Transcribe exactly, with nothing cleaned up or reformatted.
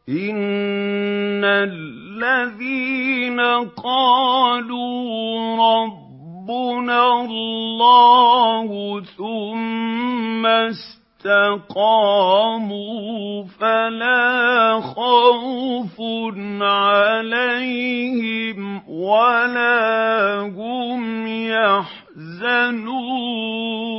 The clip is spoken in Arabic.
إِنَّ الَّذِينَ قَالُوا رَبُّنَا اللَّهُ ثُمَّ اسْتَقَامُوا فَلَا خَوْفٌ عَلَيْهِمْ وَلَا هُمْ يَحْزَنُونَ